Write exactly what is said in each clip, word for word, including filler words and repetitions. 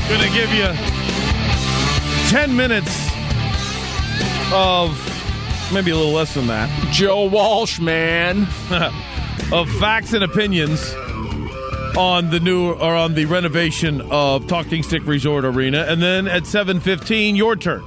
Going to give you ten minutes of maybe a little less than that. Joe Walsh, man. Of facts and opinions on the new or on the renovation of Talking Stick Resort Arena. And then at seven fifteen, your turn,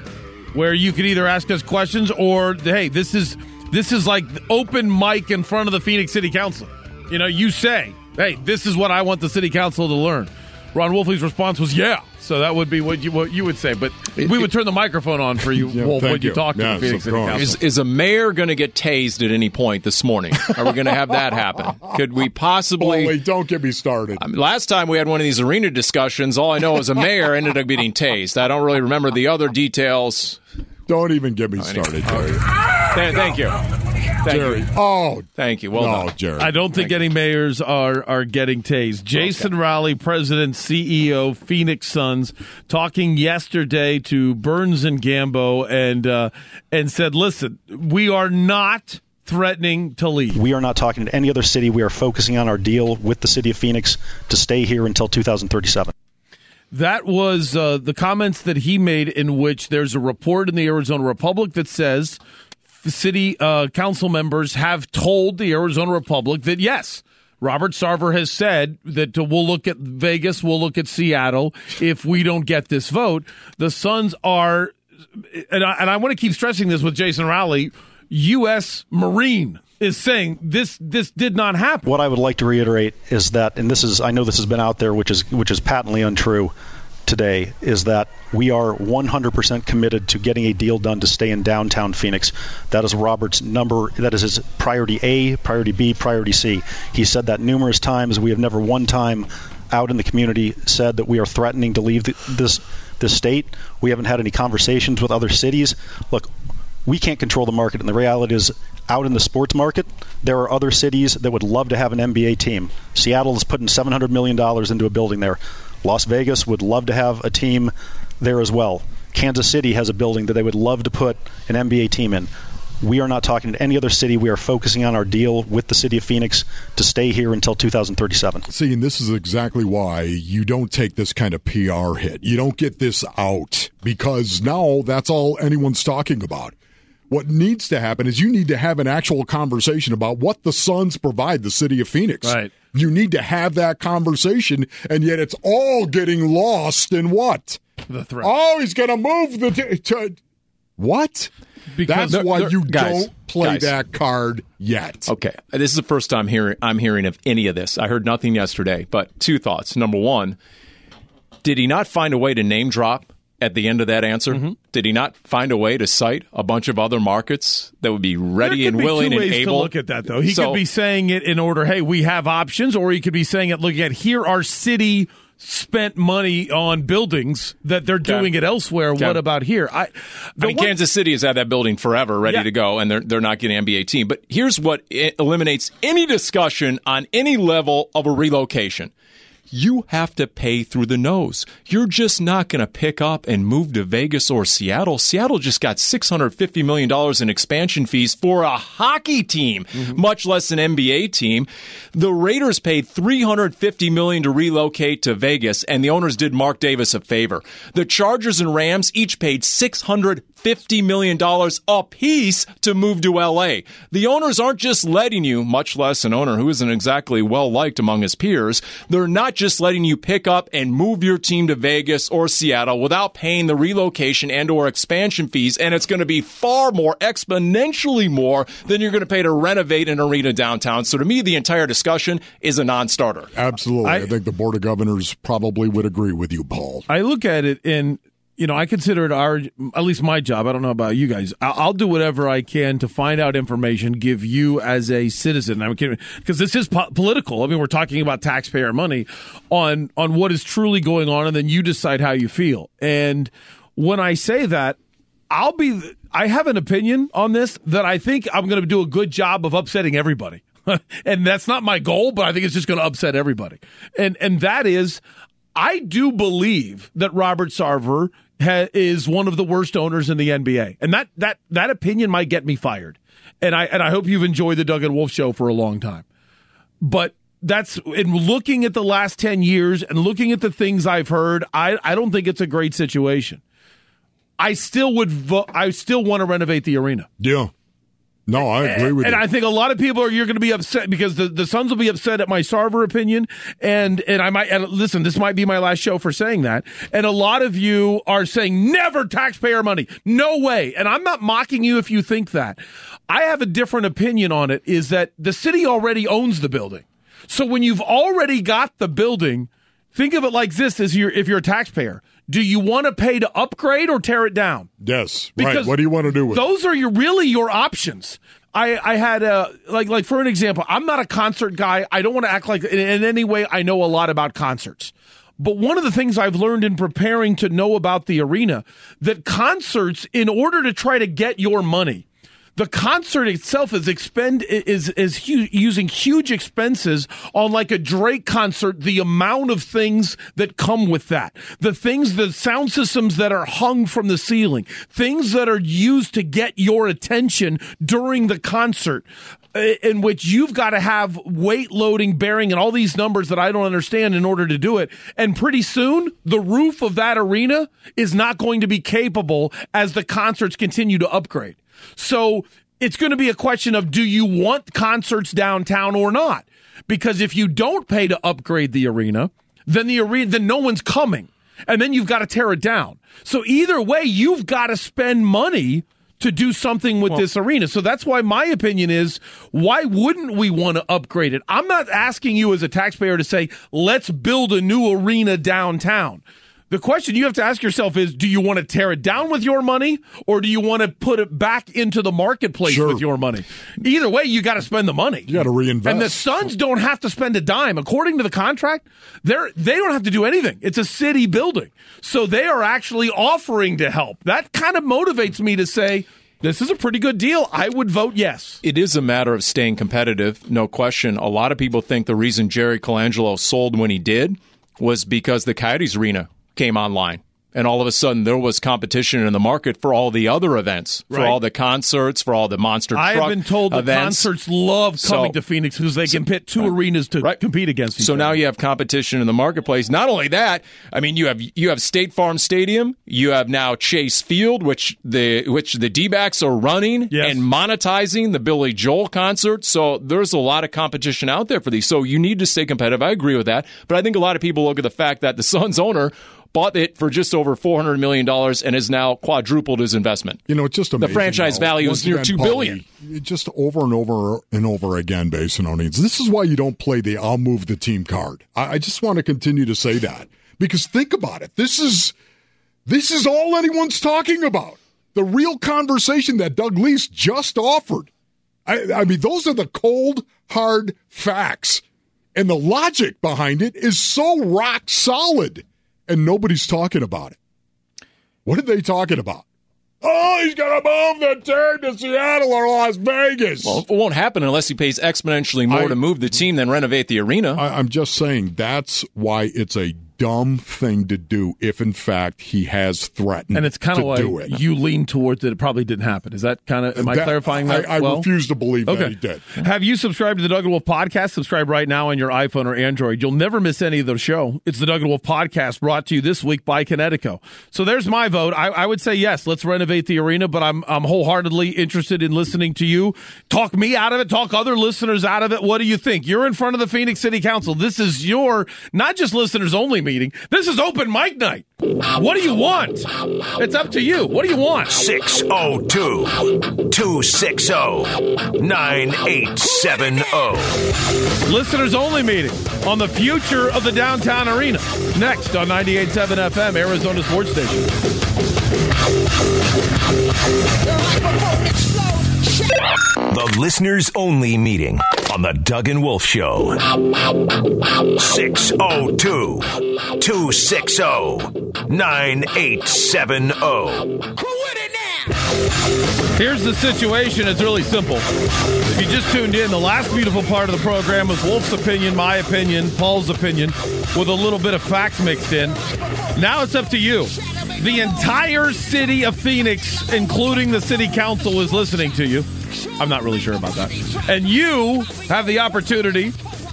where you can either ask us questions or, hey, this is this is like open mic in front of the Phoenix City Council. You know, you say, hey, this is what I want the City Council to learn. Ron Wolfley's response was, yeah. So that would be what you what you would say. But we would turn the microphone on for you, yeah, Wolf, when you, you talk to yes, the Phoenix City Council. Is, is a mayor going to get tased at any point this morning? Are we going to have that happen? Could we possibly... Oh, wait, don't get me started. I mean, last time we had one of these arena discussions, all I know is a mayor ended up getting tased. I don't really remember the other details. Don't even get me started, Jerry. Th- thank you. Thank Jerry. you. Oh. Thank you. Well no, done. Jerry. I don't think any mayors are, are getting tased. Jason okay. Rowley, President, C E O, Phoenix Suns, talking yesterday to Burns and Gambo and uh, and said, listen, we are not threatening to leave. We are not talking to any other city. We are focusing on our deal with the city of Phoenix to stay here until two thousand thirty-seven. That was uh, the comments that he made, in which there's a report in the Arizona Republic that says the city uh, council members have told the Arizona Republic that, yes, Robert Sarver has said that uh, we'll look at Vegas, we'll look at Seattle if we don't get this vote. The Suns are, and I, and I want to keep stressing this with Jason Rowley, U S Marine is saying this this did not happen. What I would like to reiterate is that, and this is, I know this has been out there, which is which is patently untrue today, is that we are one hundred percent committed to getting a deal done to stay in downtown Phoenix. That is Robert's number, that is his priority A, priority B, priority C. He said that numerous times. We have never one time out in the community said that we are threatening to leave the, this this state. We haven't had any conversations with other cities. Look, we can't control the market, and the reality is, out in the sports market, there are other cities that would love to have an N B A team. Seattle is putting seven hundred million dollars into a building there. Las Vegas would love to have a team there as well. Kansas City has a building that they would love to put an N B A team in. We are not talking to any other city. We are focusing on our deal with the city of Phoenix to stay here until two thousand thirty-seven. See, and this is exactly why you don't take this kind of P R hit. You don't get this out, because now that's all anyone's talking about. What needs to happen is you need to have an actual conversation about what the Suns provide the city of Phoenix. Right. You need to have that conversation, and yet it's all getting lost in what? The threat. Oh, he's going to move the t- to what? Because That's why you guys, don't play guys. that card yet. Okay, this is the first time hearing I'm hearing of any of this. I heard nothing yesterday, but two thoughts. Number one, did he not find a way to name drop at the end of that answer? Mm-hmm. Did he not find a way to cite a bunch of other markets that would be ready and willing and able? There could be two ways to look at that, though. He so, could be saying it in order, hey, we have options, or he could be saying it looking at, here our city spent money on buildings that they're doing okay. it elsewhere. Okay. What about here? I, I mean, one, Kansas City has had that building forever ready yeah. to go, and they're, they're not getting an N B A team. But here's what eliminates any discussion on any level of a relocation. You have to pay through the nose. You're just not going to pick up and move to Vegas or Seattle. Seattle just got six hundred fifty million dollars in expansion fees for a hockey team, mm-hmm. much less an N B A team. The Raiders paid three hundred fifty million dollars to relocate to Vegas, and the owners did Mark Davis a favor. The Chargers and Rams each paid six hundred fifty million dollars apiece to move to L A. The owners aren't just letting you, much less an owner who isn't exactly well-liked among his peers, they're not just letting you pick up and move your team to Vegas or Seattle without paying the relocation and or expansion fees, and it's going to be far more, exponentially more, than you're going to pay to renovate an arena downtown. So to me, the entire discussion is a non-starter. Absolutely. I, I think the Board of Governors probably would agree with you, Paul. I look at it in... You know, I consider it our, at least my job. I don't know about you guys. I'll, I'll do whatever I can to find out information, give you as a citizen. I'm kidding, because this is po- political. I mean, we're talking about taxpayer money on on what is truly going on, and then you decide how you feel. And when I say that, I'll be. I have an opinion on this that I think I'm going to do a good job of upsetting everybody, and that's not my goal. But I think it's just going to upset everybody, and and that is. I do believe that Robert Sarver ha- is one of the worst owners in the N B A, and that that that opinion might get me fired. And I and I hope you've enjoyed the Doug and Wolf show for a long time. But that's in looking at the last ten years and looking at the things I've heard, I, I don't think it's a great situation. I still would vo- I still want to renovate the arena. Yeah. No, I agree with and, you. And I think a lot of people are you're going to be upset because the, the Suns will be upset at my Sarver opinion. And and I might and listen, this might be my last show for saying that. And a lot of you are saying never taxpayer money. No way. And I'm not mocking you if you think that. I have a different opinion on it, is that the city already owns the building. So when you've already got the building, think of it like this: as you're, if you're a taxpayer, do you want to pay to upgrade or tear it down? Yes, because right. What do you want to do with those it? are your really your options. I, I had a like like for an example, I'm not a concert guy. I don't want to act like in, in any way I know a lot about concerts. But one of the things I've learned in preparing to know about the arena, that concerts, in order to try to get your money, the concert itself is expend is is hu- using huge expenses on, like a Drake concert. The amount of things that come with that, the things, the sound systems that are hung from the ceiling, things that are used to get your attention during the concert, in which you've got to have weight loading, bearing, and all these numbers that I don't understand in order to do it. And pretty soon, the roof of that arena is not going to be capable as the concerts continue to upgrade. So it's going to be a question of, do you want concerts downtown or not? Because if you don't pay to upgrade the arena, then the arena, then no one's coming. And then you've got to tear it down. So either way, you've got to spend money to do something with well, this arena. So that's why my opinion is, why wouldn't we want to upgrade it? I'm not asking you as a taxpayer to say, let's build a new arena downtown. The question you have to ask yourself is, do you want to tear it down with your money, or do you want to put it back into the marketplace sure. with your money? Either way, you got to spend the money. You got to reinvest. And the Suns don't have to spend a dime. According to the contract, they're, they don't have to do anything. It's a city building. So they are actually offering to help. That kind of motivates me to say, this is a pretty good deal. I would vote yes. It is a matter of staying competitive, no question. A lot of people think the reason Jerry Colangelo sold when he did was because the Coyotes Arena came online. And all of a sudden, there was competition in the market for all the other events, for right. all the concerts, for all the monster truck events. I have been told events. the concerts love coming so, to Phoenix because they can pit two arenas to right. compete against each so other. So now you have competition in the marketplace. Not only that, I mean, you have you have State Farm Stadium. You have now Chase Field, which the which the D-backs are running yes. and monetizing the Billy Joel concert. So there's a lot of competition out there for these. So you need to stay competitive. I agree with that. But I think a lot of people look at the fact that the Suns owner bought it for just over four hundred million dollars and has now quadrupled his investment. You know, it's just amazing. The franchise though. value Once is near again, two billion dollars. Just over and over and over again, Basinonians. This is why you don't play the I'll move the team card. I, I just want to continue to say that. Because think about it. This is this is all anyone's talking about. The real conversation that Doug Lease just offered. I, I mean, those are the cold, hard facts. And the logic behind it is so rock solid. And nobody's talking about it. What are they talking about? Oh, he's going to move the team to Seattle or Las Vegas. Well, it won't happen unless he pays exponentially more I, to move the team than renovate the arena. I, I'm just saying that's why it's a dumb thing to do if, in fact, he has threatened and it's kind of to like do it. You lean towards that it probably didn't happen. Is that kind of, am I that, clarifying that? I, I well? refuse to believe okay. that he did. Have you subscribed to the Doug and Wolf podcast? Subscribe right now on your iPhone or Android. You'll never miss any of the show. It's the Doug and Wolf podcast, brought to you this week by Connecticut. So there's my vote. I, I would say yes, let's renovate the arena, but I'm I'm wholeheartedly interested in listening to you. Talk me out of it. Talk other listeners out of it. What do you think? You're in front of the Phoenix City Council. This is your, not just listeners only meeting. This is open mic night. What do you want? It's up to you. What do you want? six oh two, two six oh, nine eight seven oh. Listeners only meeting on the future of the downtown arena. Next on ninety-eight point seven F M, Arizona Sports Station. The listeners only meeting on the Doug and Wolf Show. six oh two, two six oh, nine eight seven oh. Here's the situation. It's really simple. If you just tuned in, the last beautiful part of the program was Wolf's opinion, my opinion, Paul's opinion, with a little bit of facts mixed in. Now it's up to you. The entire city of Phoenix, including the city council, is listening to you. I'm not really sure about that. And you have the opportunity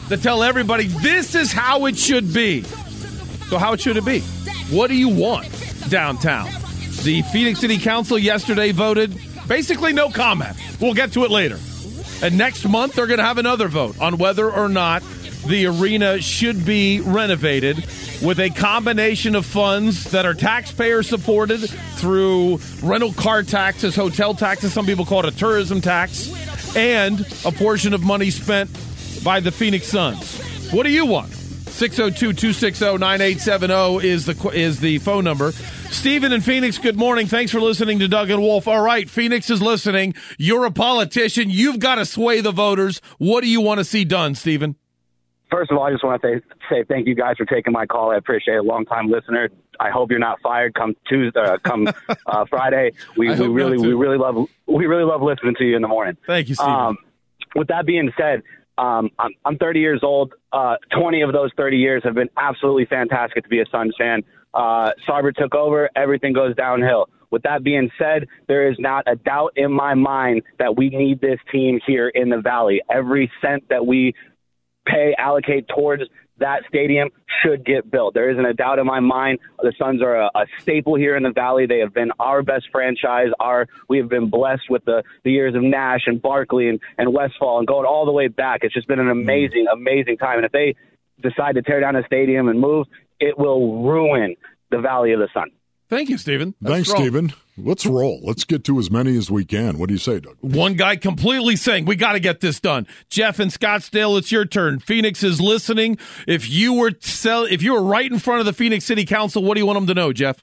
that tell everybody this is how it should be. So how should it be? What do you want downtown? The Phoenix City Council yesterday voted basically no comment. We'll get to it later. And next month, they're going to have another vote on whether or not the arena should be renovated with a combination of funds that are taxpayer-supported through rental car taxes, hotel taxes, some people call it a tourism tax, and a portion of money spent by the Phoenix Suns. What do you want? six oh two, two six oh, nine eight seven oh is the is the phone number. Stephen in Phoenix, good morning. Thanks for listening to Doug and Wolf. All right, Phoenix is listening. You're a politician. You've got to sway the voters. What do you want to see done, Stephen? First of all, I just want to say, say thank you guys for taking my call. I appreciate it. Long-time listener. I hope you're not fired come Tuesday, uh, come uh, Friday. We, we really, we really love, we really love listening to you in the morning. Thank you, Stephen. Um, with that being said, um, I'm, I'm thirty years old. Uh, twenty of those thirty years have been absolutely fantastic to be a Suns fan. Uh, Sarver took over. Everything goes downhill. With that being said, there is not a doubt in my mind that we need this team here in the Valley. Every cent that we pay, allocate towards that stadium should get built. There isn't a doubt in my mind. The Suns are a, a staple here in the Valley. They have been our best franchise. Our we have been blessed with the, the years of Nash and Barkley and, and Westfall and going all the way back. It's just been an amazing, amazing time. And if they decide to tear down a stadium and move, it will ruin the Valley of the Sun. Thank you, Stephen. That's Thanks, strong. Stephen. Let's roll. Let's get to as many as we can. What do you say, Doug? One guy completely saying, we got to get this done. Jeff in Scottsdale, it's your turn. Phoenix is listening. If you were sell, if you were right in front of the Phoenix City Council, what do you want them to know, Jeff?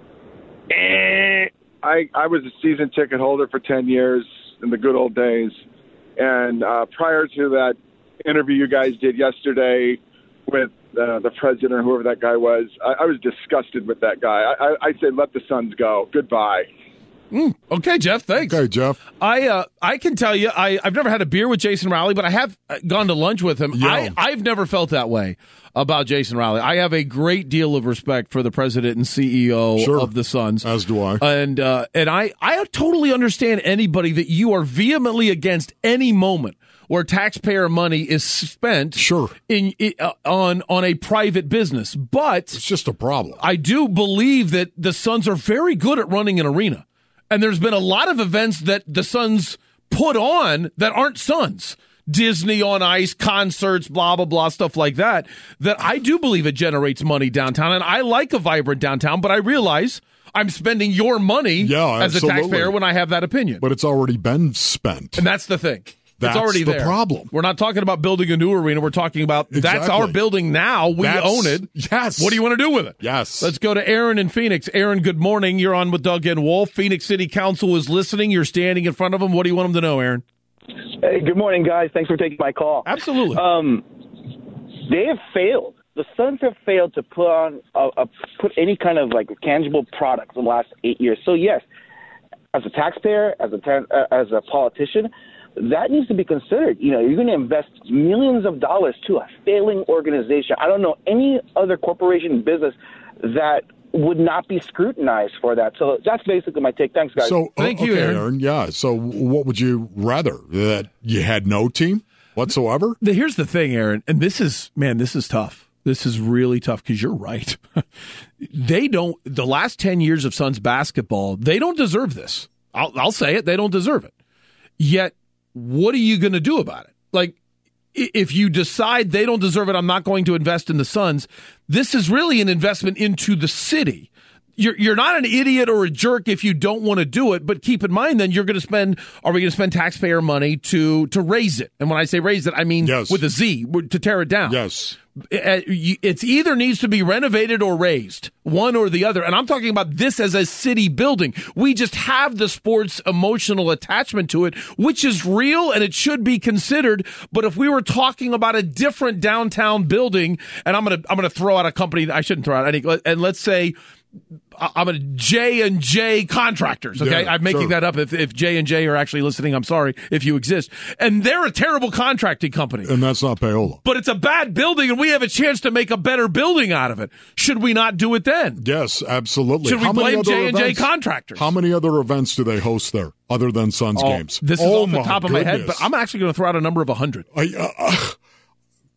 I, I was a season ticket holder for ten years in the good old days. And uh, prior to that interview you guys did yesterday with uh, the president or whoever that guy was, I, I was disgusted with that guy. I, I, I said, let the Suns go. Goodbye. Mm, okay, Jeff, thanks. Okay, Jeff. I uh, I can tell you, I, I've never had a beer with Jason Rowley, but I have gone to lunch with him. Yeah. I, I've never felt that way about Jason Rowley. I have a great deal of respect for the president and C E O Sure. of the Suns. As do I. And uh, and I, I totally understand anybody that you are vehemently against any moment where taxpayer money is spent Sure. in uh, on on a private business. But It's just a problem. I do believe that the Suns are very good at running an arena. And there's been a lot of events that the Suns put on that aren't Suns. Disney on Ice, concerts, blah, blah, blah, stuff like that, that I do believe it generates money downtown. And I like a vibrant downtown, but I realize I'm spending your money Yeah, as a absolutely. taxpayer when I have that opinion. But it's already been spent. And that's the thing. That's it's already the there. problem. We're not talking about building a new arena. We're talking about that's Exactly. our building now. We That's- own it. Yes. What do you want to do with it? Yes. Let's go to Aaron in Phoenix. Aaron, good morning. You're on with Doug and Wolf. Phoenix City Council is listening. You're standing in front of them. What do you want them to know, Aaron? Hey, good morning, guys. Thanks for taking my call. Absolutely. Um, they have failed. The Suns have failed to put on a, a put any kind of like tangible product in the last eight years. So yes, as a taxpayer, as a uh, as a politician, that needs to be considered. You know, you're going to invest millions of dollars to a failing organization. I don't know any other corporation business that would not be scrutinized for that. So that's basically my take. Thanks, guys. So, Thank uh, you, okay, Aaron. Yeah. So, what would you rather? That you had no team whatsoever? The- Here's the thing, Aaron, and this is, man, this is tough. This is really tough because you're right. They don't, the last ten years of Suns basketball, they don't deserve this. I'll, I'll say it. They don't deserve it. Yet, what are you going to do about it? Like, i- if you decide they don't deserve it, I'm not going to invest in the Suns. This is really an investment into the city. You're you're not an idiot or a jerk if you don't want to do it, but keep in mind then you're going to spend, are we going to spend taxpayer money to to raise it? And when I say raise it, I mean Yes. with a Z, to tear it down. Yes. It's either needs to be renovated or raised, one or the other. And I'm talking about this as a city building. We just have the sports emotional attachment to it, which is real and it should be considered. But if we were talking about a different downtown building, and I'm going to I'm going to throw out a company, I shouldn't throw out any, and let's say I'm a J and J contractors. Okay, Yeah, I'm making sure. that up. If if J and J are actually listening, I'm sorry if you exist. And they're a terrible contracting company. And that's not payola. But it's a bad building, and we have a chance to make a better building out of it. Should we not do it then? Yes, absolutely. Should we How many blame other J and J events- contractors? How many other events do they host there other than Suns Oh, games? This is oh off the my top of my head, goodness. but I'm actually going to throw out a number of one hundred. I, uh, uh,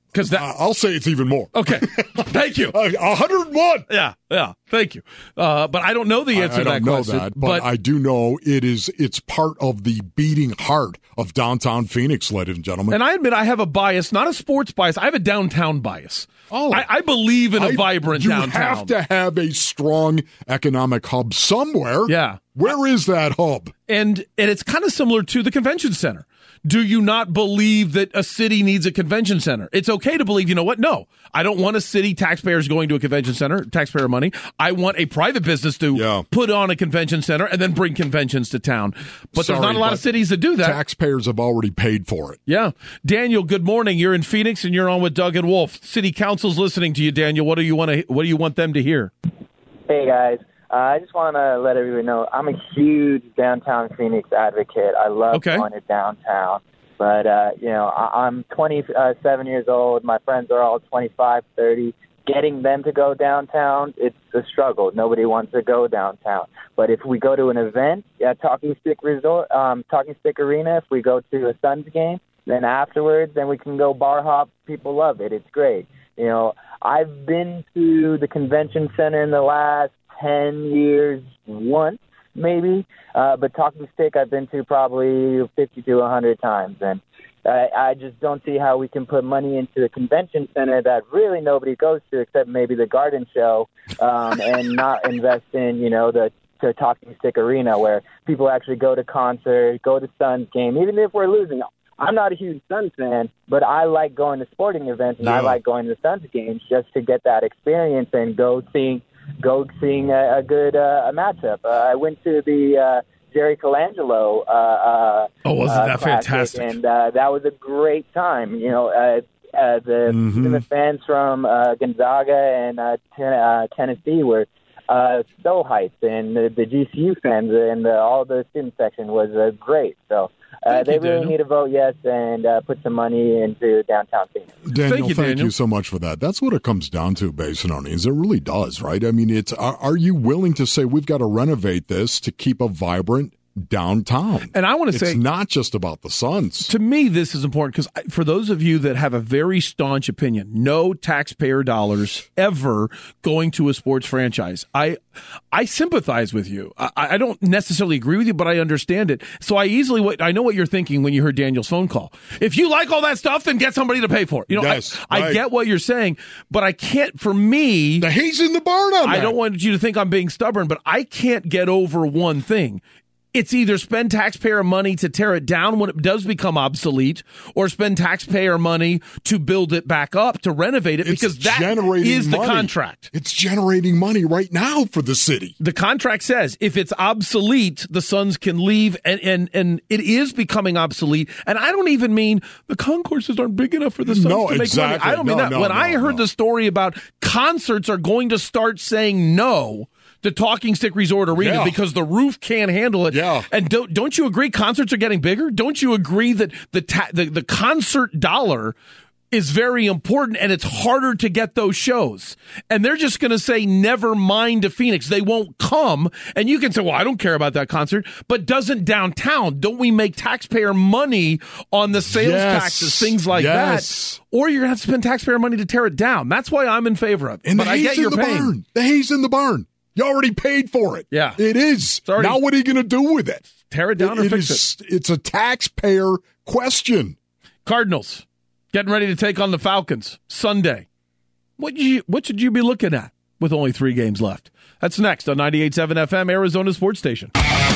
Because that, Uh, I'll say it's even more. okay, thank you. Uh, one hundred one. Yeah, yeah, thank you. Uh, but I don't know the answer I, I to that don't know question. that, but, I do know it is. It's part of the beating heart of downtown Phoenix, ladies and gentlemen. And I admit I have a bias, not a sports bias. I have a downtown bias. Oh, I, I believe in a I- vibrant you downtown. have to have a strong economic hub somewhere. Yeah. Where is that hub? And and it's kind of similar to the convention center. Do you not believe that a city needs a convention center? It's okay to believe, you know what? No, I don't want a city taxpayers going to a convention center, taxpayer money. I want a private business to Yeah. put on a convention center and then bring conventions to town. But Sorry, there's not a lot but of cities that do that. Taxpayers have already paid for it. Yeah. Daniel, good morning. You're in Phoenix and you're on with Doug and Wolf. City Council's listening to you, Daniel. What do you want to what do you want them to hear? Hey, guys. Uh, I just want to let everybody know I'm a huge downtown Phoenix advocate. I love Okay. going to downtown. But, uh, you know, I- I'm twenty-seven years old. My friends are all twenty-five, thirty. Getting them to go downtown, it's a struggle. Nobody wants to go downtown. But if we go to an event at Talking Stick Resort, um, Talking Stick Arena, if we go to a Suns game, then afterwards, then we can go bar hop. People love it. It's great. You know, I've been to the convention center in the last ten years once, maybe. Uh, but Talking Stick I've been to probably fifty to one hundred times. And I, I just don't see how we can put money into a convention center that really nobody goes to except maybe the Garden Show um, and not invest in, you know, the to Talking Stick Arena where people actually go to concerts, go to Suns game, even if we're losing. I'm not a huge Suns fan, but I like going to sporting events and Yeah. I like going to Suns games just to get that experience and go seeing go seeing a, a good uh, a matchup. Uh, I went to the uh, Jerry Colangelo. Uh, uh, Oh, wasn't uh, that classic, fantastic? And uh, that was a great time. You know, uh, uh, the Mhm. even the fans from uh, Gonzaga and uh, ten, uh, Tennessee were uh, so hyped, and the, the G C U fans and the, all the student section was uh, great. So. Uh, Thank they you, really Daniel. need to vote yes and uh, put some money into downtown Phoenix. Daniel, Thank you, thank Daniel. you so much for that. That's what it comes down to, Basinonians. It really does, right? I mean, it's are, are you willing to say we've got to renovate this to keep a vibrant downtown? And I want to It's say, not just about the Suns. to me, this is important because for those of you that have a very staunch opinion, no taxpayer dollars ever going to a sports franchise. I I sympathize with you. I, I don't necessarily agree with you, but I understand it. So I easily, what I know what you're thinking when you heard Daniel's phone call. If you like all that stuff, then get somebody to pay for it. You know, Yes, I, I right. get what you're saying, but I can't. For me, The haze in the barn on I that. don't want you to think I'm being stubborn, but I can't get over one thing. It's either spend taxpayer money to tear it down when it does become obsolete, or spend taxpayer money to build it back up, to renovate it, It's because that generating is the money. contract. It's generating money right now for the city. The contract says if it's obsolete, the Suns can leave, and, and, and it is becoming obsolete. And I don't even mean the concourses aren't big enough for the Suns No, to make exactly. money. I don't mean No, that. no, when no, I heard no. the story about concerts are going to start saying no to Talking Stick Resort Arena Yeah. because the roof can't handle it. Yeah. And don't don't you agree concerts are getting bigger? Don't you agree that the ta- the, the concert dollar is very important and it's harder to get those shows? And they're just going to say never mind to Phoenix. They won't come. And you can say, well, I don't care about that concert. But doesn't downtown, don't we make taxpayer money on the sales Yes. taxes, things like Yes. that? Or you're going to have to spend taxpayer money to tear it down. That's why I'm in favor of it. And but the I haze get in your the pain. barn. The haze in the barn. You already paid for it. Yeah. It is. already- Now what are you going to do with it? Tear it down or it fix is, It's a taxpayer question. Cardinals getting ready to take on the Falcons Sunday. What you what should you be looking at with only three games left? That's next on ninety-eight point seven F M, Arizona Sports Station.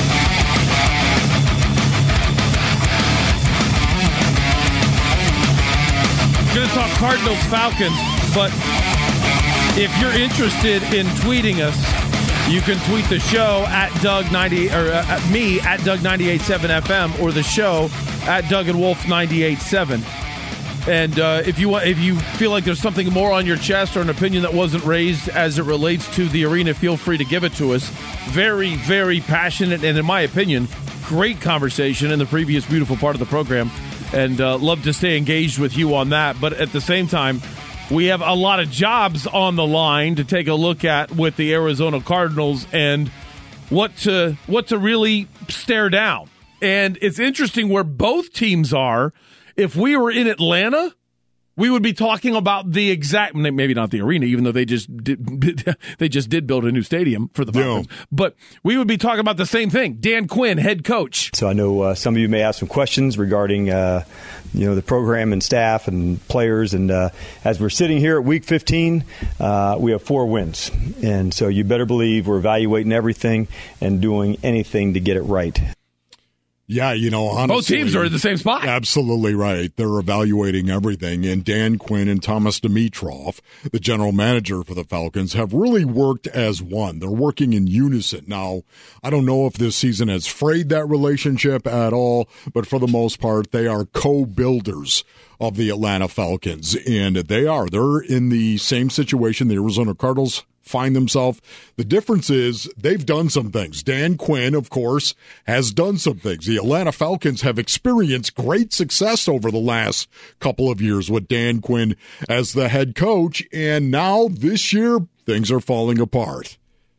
Going to talk Cardinals Falcons, but if you're interested in tweeting us, you can tweet the show at Doug ninety or uh, at me at Doug ninety-eight point seven F M or the show at Doug and Wolf ninety-eight point seven. And uh, if you want, if you feel like there's something more on your chest or an opinion that wasn't raised as it relates to the arena, feel free to give it to us. Very, very passionate, and in my opinion, great conversation in the previous beautiful part of the program, and uh, love to stay engaged with you on that. But at the same time, we have a lot of jobs on the line to take a look at with the Arizona Cardinals and what to what to really stare down. And it's interesting where both teams are. If we were in Atlanta, we would be talking about the exact, maybe not the arena, even though they just did, they just did build a new stadium for the Falcons. Yeah. But we would be talking about the same thing. Dan Quinn, head coach. So I know uh, some of you may have some questions regarding, uh, you know, the program and staff and players. And uh, as we're sitting here at week fifteen, uh, we have four wins. And so you better believe we're evaluating everything and doing anything to get it right. Yeah, you know, honestly, both teams are in the same spot. Absolutely right. They're evaluating everything. And Dan Quinn and Thomas Dimitroff, the general manager for the Falcons, have really worked as one. They're working in unison. Now, I don't know if this season has frayed that relationship at all, but for the most part, they are co-builders of the Atlanta Falcons. And they are. They're in the same situation the Arizona Cardinals find themselves. The difference is they've done some things. Dan Quinn, of course, has done some things. The Atlanta Falcons have experienced great success over the last couple of years with Dan Quinn as the head coach, and now this year things are falling apart.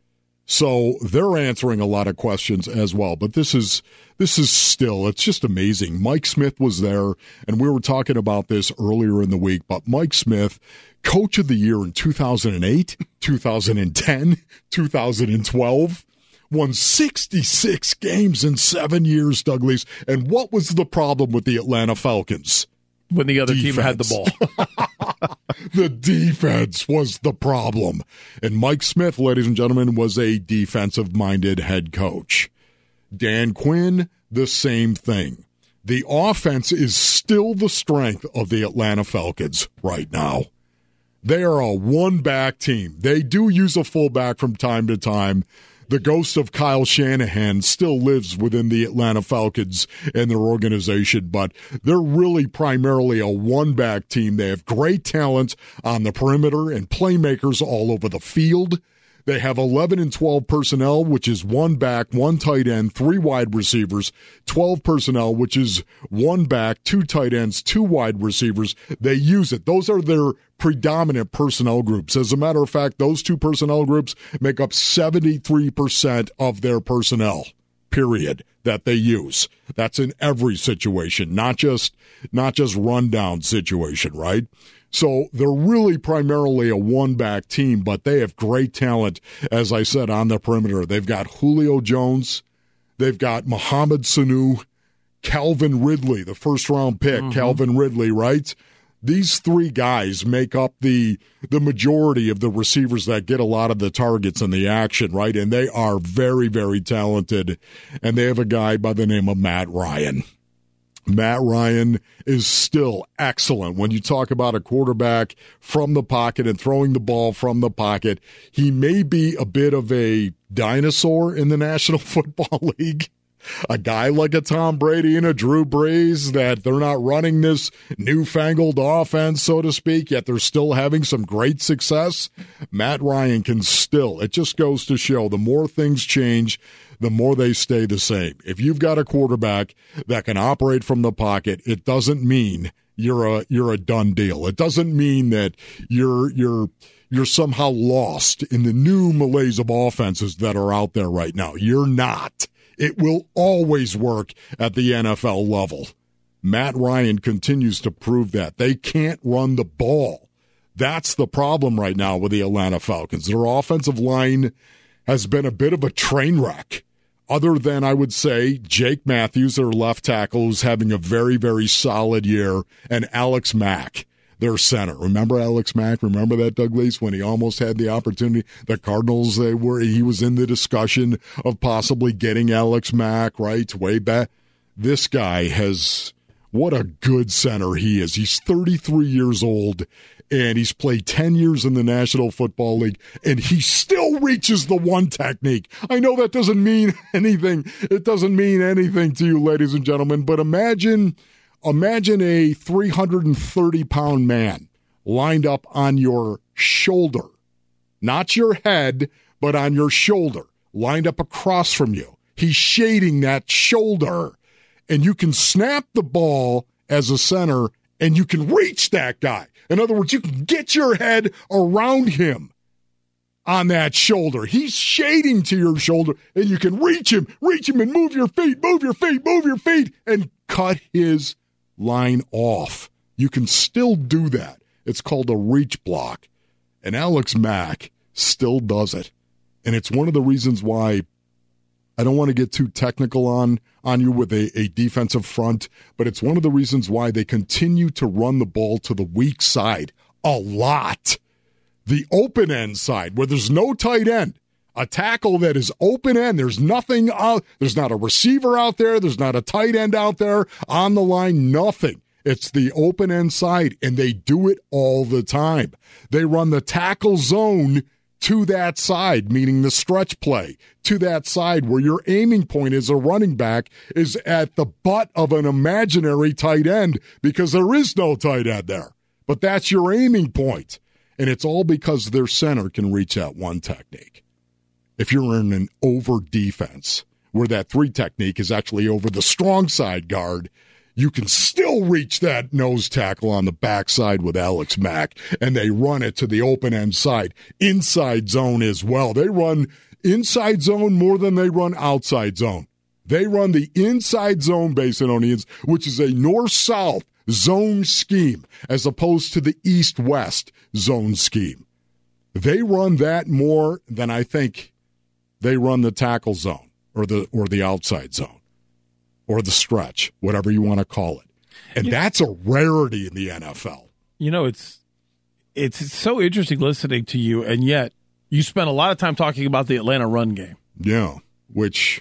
So they're answering a lot of questions as well. But this is this is still, it's just amazing. Mike Smith was there, and we were talking about this earlier in the week, but Mike Smith, Coach of the Year in two thousand eight, two thousand ten, two thousand twelve, won sixty-six games in seven years, Douglas. And what was the problem with the Atlanta Falcons? When the other defense. team had the ball. The defense was the problem. And Mike Smith, ladies and gentlemen, was a defensive-minded head coach. Dan Quinn, the same thing. The offense is still the strength of the Atlanta Falcons right now. They are a one-back team. They do use a fullback from time to time. The ghost of Kyle Shanahan still lives within the Atlanta Falcons and their organization, but they're really primarily a one-back team. They have great talent on the perimeter and playmakers all over the field. They have eleven and twelve personnel, which is one back, one tight end, three wide receivers. twelve personnel, which is one back, two tight ends, two wide receivers. They use it. Those are their predominant personnel groups. As a matter of fact, those two personnel groups make up seventy-three percent of their personnel, period, that they use. That's in every situation, not just not just rundown situation, right? So they're really primarily a one-back team, but they have great talent, as I said, on the perimeter. They've got Julio Jones. They've got Mohamed Sanu, Calvin Ridley, the first-round pick, mm-hmm. Calvin Ridley, right? These three guys make up the the majority of the receivers that get a lot of the targets and the action, right? And they are very, very talented. And they have a guy by the name of Matt Ryan. Matt Ryan is still excellent. When you talk about a quarterback from the pocket and throwing the ball from the pocket, he may be a bit of a dinosaur in the National Football League. A guy like a Tom Brady and a Drew Brees, that they're not running this newfangled offense, so to speak, yet they're still having some great success. Matt Ryan can still, it just goes to show, the more things change, the more they stay the same. If you've got a quarterback that can operate from the pocket, it doesn't mean you're a you're a done deal. It doesn't mean that you're you're you're somehow lost in the new malaise of offenses that are out there right now. You're not. It will always work at the N F L level. Matt Ryan continues to prove that. They can't run the ball. That's the problem right now with the Atlanta Falcons. Their offensive line has been a bit of a train wreck. Other than, I would say, Jake Matthews, their left tackle, who's having a very, very solid year, and Alex Mack, their center. Remember Alex Mack? Remember that, Douglas, when he almost had the opportunity? The Cardinals, they were, he was in the discussion of possibly getting Alex Mack, right, way back. This guy has, what a good center he is. He's thirty-three years old, and he's played ten years in the National Football League, and he still reaches the one technique. I know that doesn't mean anything. It doesn't mean anything to you, ladies and gentlemen, but imagine... Imagine a three hundred thirty pound man lined up on your shoulder, not your head, but on your shoulder, lined up across from you. He's shading that shoulder, and you can snap the ball as a center, and you can reach that guy. In other words, you can get your head around him on that shoulder. He's shading to your shoulder, and you can reach him, reach him, and move your feet, move your feet, move your feet, and cut his line off. You can still do that. It's called a reach block. And Alex Mack still does it. And it's one of the reasons why I don't want to get too technical on, on you with a, a defensive front, but it's one of the reasons why they continue to run the ball to the weak side a lot. The open end side, where there's no tight end. A tackle that is open end. There's nothing out. There's not a receiver out there. There's not a tight end out there on the line. Nothing. It's the open end side, and they do it all the time. They run the tackle zone to that side, meaning the stretch play, to that side where your aiming point as a running back is at the butt of an imaginary tight end because there is no tight end there. But that's your aiming point. And it's all because their center can reach that one technique. If you're in an over defense where that three technique is actually over the strong side guard, you can still reach that nose tackle on the backside with Alex Mack, and they run it to the open end side, inside zone as well. They run inside zone more than they run outside zone. They run the inside zone, Basinonians, which is a north-south zone scheme as opposed to the east-west zone scheme. They run that more than I think they run the tackle zone or the or the outside zone or the stretch, whatever you want to call it. And yeah. That's a rarity in the N F L. You know, it's it's so interesting listening to you, and yet you spent a lot of time talking about the Atlanta run game. Yeah, which...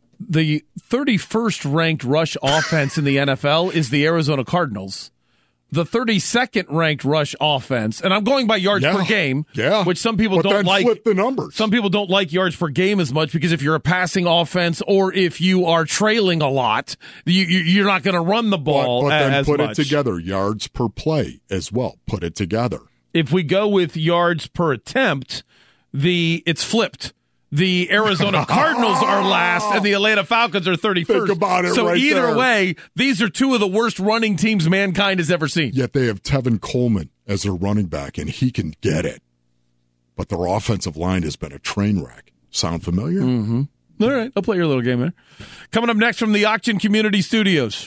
The thirty-first ranked rush offense in the N F L is the Arizona Cardinals. The thirty-second ranked rush offense, and I'm going by yards yeah, per game, yeah. which some people but don't then like. Flip the numbers. Some people don't like yards per game as much because if you're a passing offense or if you are trailing a lot, you, you, you're not going to run the ball but, but then as put much. it together, yards per play as well. Put it together. If we go with yards per attempt, the it's flipped. The Arizona Cardinals are last, and the Atlanta Falcons are thirty-first. Think about it so right either there. way, these are two of the worst running teams mankind has ever seen. Yet they have Tevin Coleman as their running back, and he can get it. But their offensive line has been a train wreck. Sound familiar? Mm-hmm. All right, I'll play your little game there. Coming up next from the Auction Community Studios.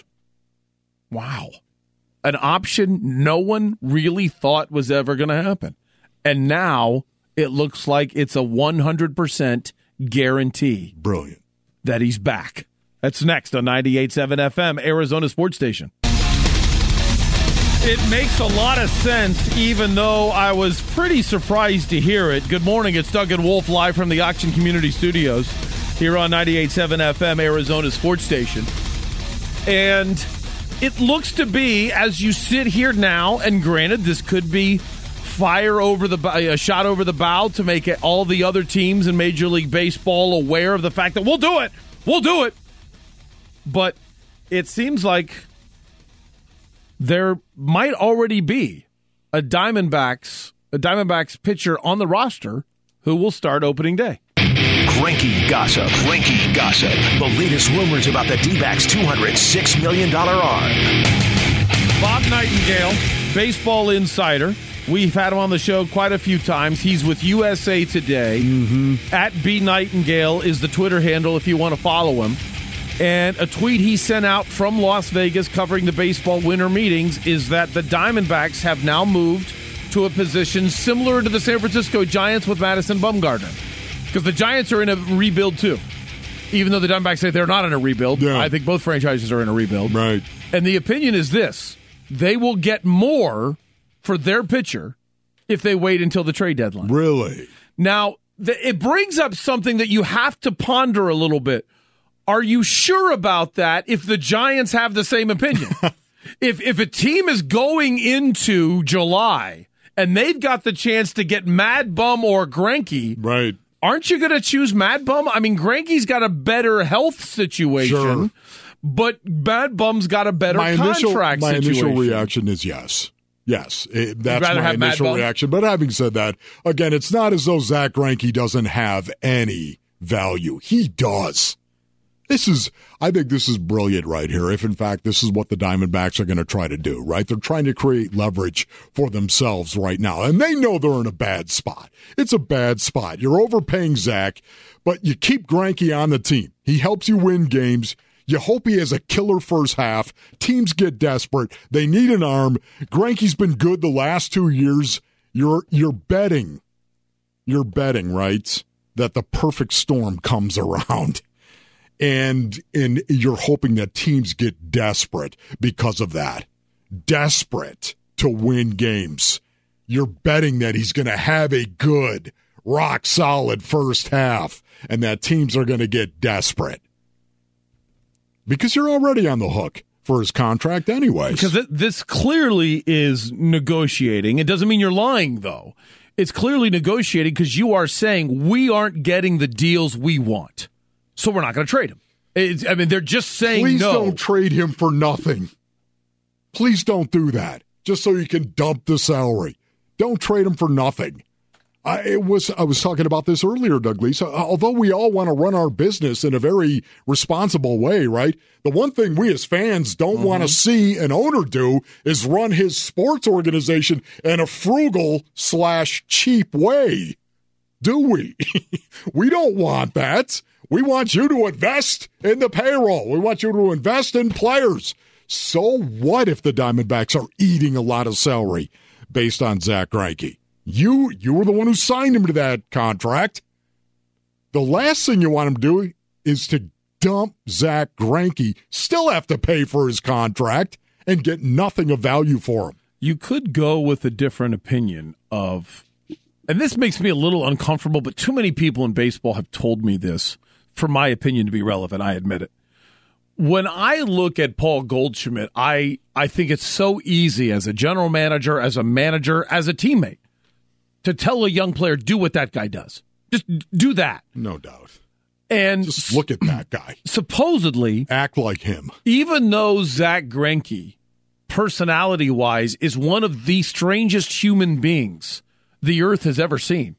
Wow. An option no one really thought was ever going to happen. And now it looks like it's a one hundred percent guarantee. Brilliant. That he's back. That's next on ninety-eight point seven F M, Arizona Sports Station. It makes a lot of sense, even though I was pretty surprised to hear it. Good morning. It's Doug and Wolf live from the Auction Community Studios here on ninety-eight point seven F M, Arizona Sports Station. And it looks to be, as you sit here now, and granted, this could be fire over the a shot over the bow to make it all the other teams in Major League Baseball aware of the fact that we'll do it, we'll do it. But it seems like there might already be a Diamondbacks a Diamondbacks pitcher on the roster who will start opening day. Greinke gossip, Greinke gossip. The latest rumors about the D-backs' two hundred six million dollars arm. Bob Nightingale, baseball insider. We've had him on the show quite a few times. He's with U S A Today. Mm-hmm. At B Nightingale is the Twitter handle if you want to follow him. And a tweet he sent out from Las Vegas covering the baseball winter meetings is that the Diamondbacks have now moved to a position similar to the San Francisco Giants with Madison Bumgarner. Because the Giants are in a rebuild too. Even though the Diamondbacks say they're not in a rebuild, yeah. I think both franchises are in a rebuild. Right. And the opinion is this. They will get more for their pitcher if they wait until the trade deadline. Really? Now, th- it brings up something that you have to ponder a little bit. Are you sure about that if the Giants have the same opinion? if if a team is going into July and they've got the chance to get Mad Bum or Greinke, right? Aren't you going to choose Mad Bum? I mean, Greinke's got a better health situation, sure. but Mad Bum's got a better my contract initial, my situation. My initial reaction is yes. Yes, it, that's rather my have Mad initial Bum? reaction. But having said that, again, it's not as though Zach Greinke doesn't have any value. He does. This is, I think this is brilliant right here. If, in fact, this is what the Diamondbacks are going to try to do, right? They're trying to create leverage for themselves right now. And they know they're in a bad spot. It's a bad spot. You're overpaying Zach, but you keep Greinke on the team. He helps you win games. You hope he has a killer first half. Teams get desperate. They need an arm. Greinke's been good the last two years. You're you're betting, you're betting, right, that the perfect storm comes around. And, and you're hoping that teams get desperate because of that. Desperate to win games. You're betting that he's going to have a good, rock-solid first half and that teams are going to get desperate. Because you're already on the hook for his contract anyways. Because it, this clearly is negotiating. It doesn't mean you're lying, though. It's clearly negotiating because you are saying we aren't getting the deals we want, so we're not going to trade him. It's, I mean, they're just saying Please no. don't trade him for nothing. Please don't do that, just so you can dump the salary. Don't trade him for nothing. I, it was, I was talking about this earlier, Doug Lisa. Although we all want to run our business in a very responsible way, right? The one thing we as fans don't mm-hmm. want to see an owner do is run his sports organization in a frugal slash cheap way. Do we? We don't want that. We want you to invest in the payroll. We want you to invest in players. So what if the Diamondbacks are eating a lot of salary based on Zach Greinke? You you were the one who signed him to that contract. The last thing you want him to do is to dump Zach Greinke, still have to pay for his contract, and get nothing of value for him. You could go with a different opinion of, and this makes me a little uncomfortable, but too many people in baseball have told me this, for my opinion to be relevant, I admit it. When I look at Paul Goldschmidt, I, I think it's so easy as a general manager, as a manager, as a teammate, to tell a young player, do what that guy does. Just do that. No doubt. And just look at that guy. Supposedly, act like him. Even though Zach Greinke, personality-wise, is one of the strangest human beings the earth has ever seen,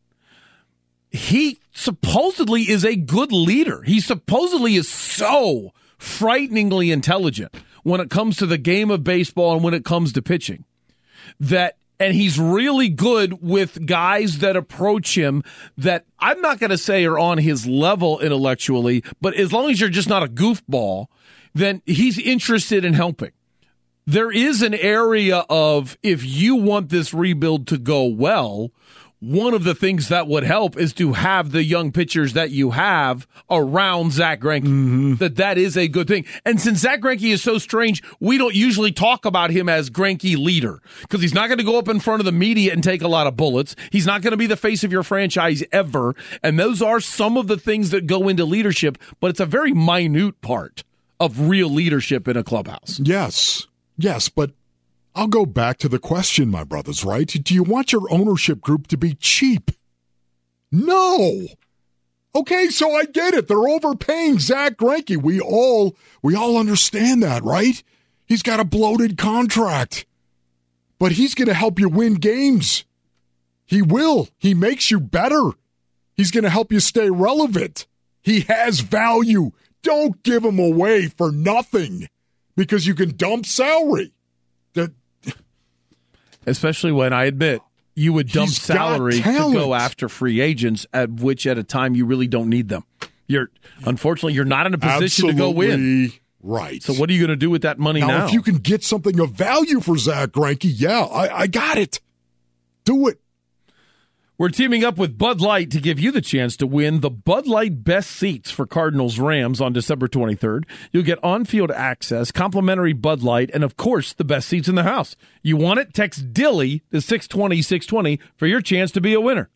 he supposedly is a good leader. He supposedly is so frighteningly intelligent when it comes to the game of baseball and when it comes to pitching. That, and he's really good with guys that approach him that I'm not going to say are on his level intellectually, but as long as you're just not a goofball, then he's interested in helping. There is an area of, if you want this rebuild to go well, one of the things that would help is to have the young pitchers that you have around Zach Greinke. Mm-hmm. That that is a good thing. And since Zach Greinke is so strange, we don't usually talk about him as Greinke leader because he's not going to go up in front of the media and take a lot of bullets. He's not going to be the face of your franchise ever. And those are some of the things that go into leadership, but it's a very minute part of real leadership in a clubhouse. Yes. Yes, but I'll go back to the question, my brothers, right? Do you want your ownership group to be cheap? No. Okay, so I get it. They're overpaying Zach Greinke. We all we all understand that, right? He's got a bloated contract. But he's going to help you win games. He will. He makes you better. He's going to help you stay relevant. He has value. Don't give him away for nothing because you can dump salary. That Especially when, I admit, you would dump He's salary to go after free agents, at which at a time you really don't need them. You're unfortunately you're not in a position Absolutely to go win. Right. So what are you going to do with that money now? Now, if you can get something of value for Zach Greinke, yeah, I, I got it. Do it. We're teaming up with Bud Light to give you the chance to win the Bud Light Best Seats for Cardinals-Rams on December twenty-third. You'll get on-field access, complimentary Bud Light, and, of course, the best seats in the house. You want it? Text Dilly to six twenty, six twenty for your chance to be a winner.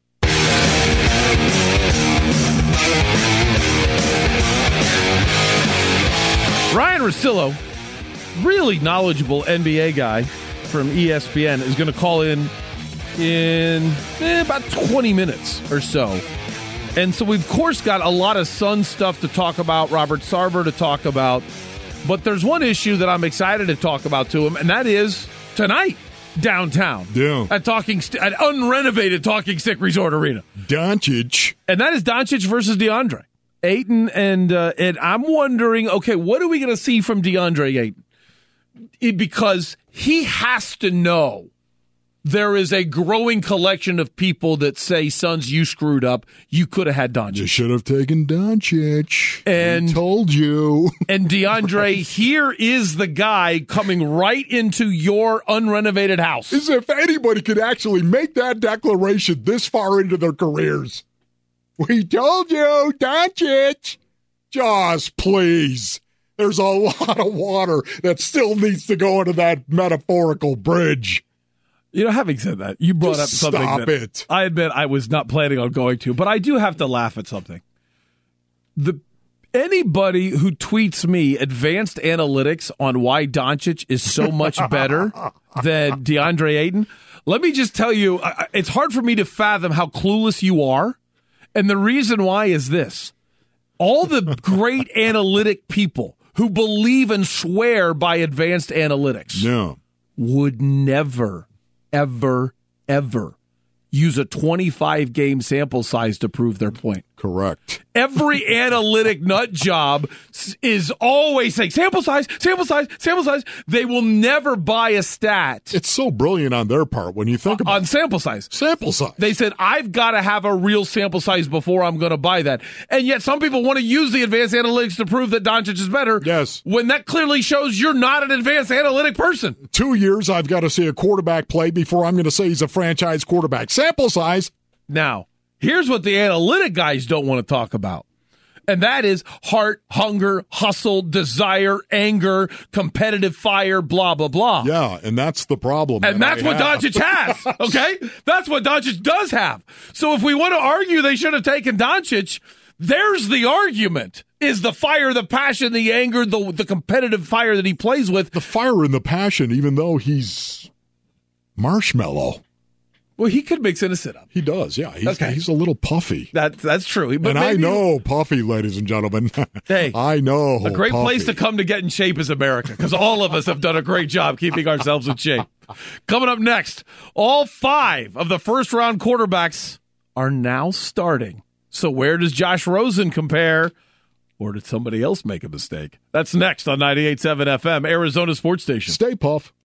Ryan Russillo, really knowledgeable N B A guy from E S P N, is going to call in in eh, about twenty minutes or so. And so we've, of course, got a lot of Sun stuff to talk about, Robert Sarver to talk about. But there's one issue that I'm excited to talk about to him, and that is tonight downtown. Yeah. At, Talking St- at unrenovated Talking Stick Resort Arena. Doncic. And that is Doncic versus DeAndre Ayton. And, uh, and I'm wondering, okay, what are we going to see from DeAndre Ayton? It, because he has to know there is a growing collection of people that say, Suns, you screwed up. You could have had Doncic. You should have taken Doncic. And I told you. And DeAndre, here is the guy coming right into your unrenovated house. As if anybody could actually make that declaration this far into their careers. We told you, Doncic. Just please. There's a lot of water that still needs to go into that metaphorical bridge. You know, having said that, you brought Just up something stop that it. I admit I was not planning on going to, but I do have to laugh at something. The anybody who tweets me advanced analytics on why Doncic is so much better than DeAndre Ayton, let me just tell you, it's hard for me to fathom how clueless you are. And the reason why is this. All the great analytic people who believe and swear by advanced analytics no. would never, ever, ever use a twenty-five game sample size to prove their point. Correct. Every analytic nut job is always saying sample size, sample size, sample size. They will never buy a stat. It's so brilliant on their part when you think about on sample size. Sample size. They said, I've got to have a real sample size before I'm going to buy that. And yet some people want to use the advanced analytics to prove that Doncic is better. Yes. When that clearly shows you're not an advanced analytic person. Two years I've got to see a quarterback play before I'm going to say he's a franchise quarterback. Sample size. Now, here's what the analytic guys don't want to talk about. And that is heart, hunger, hustle, desire, anger, competitive fire, blah, blah, blah. Yeah, and that's the problem. And that that's I what have. Doncic has, okay? That's what Doncic does have. So if we want to argue they should have taken Doncic, there's the argument. Is the fire, the passion, the anger, the, the competitive fire that he plays with. The fire and the passion, even though he's marshmallow. Well, he could mix in a sit-up. He does, yeah. He's, okay. he's a little puffy. That, that's true. But and I know puffy, ladies and gentlemen. Hey, I know a great puffy. place to come to get in shape is America, because all of us have done a great job keeping ourselves in shape. Coming up next, all five of the first-round quarterbacks are now starting. So where does Josh Rosen compare? Or did somebody else make a mistake? That's next on ninety-eight point seven F M, Arizona Sports Station. Stay puff.